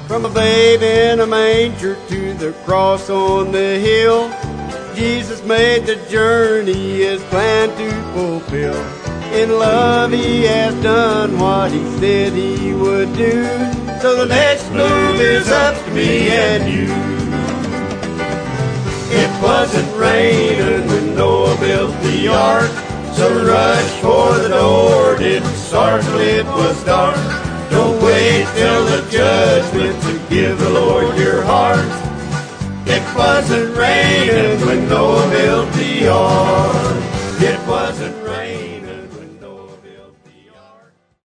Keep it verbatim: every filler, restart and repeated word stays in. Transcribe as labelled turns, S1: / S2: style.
S1: From a babe in a manger to the cross on the hill, Jesus made the journey his plan to fulfill. In love he has done what he said he would do, so the next move is up to me and you. It wasn't raining when Noah built the ark, so rush for the door didn't start till it was dark. Don't wait till the judgment to give the Lord your heart. It wasn't raining when Noah built the ark. It wasn't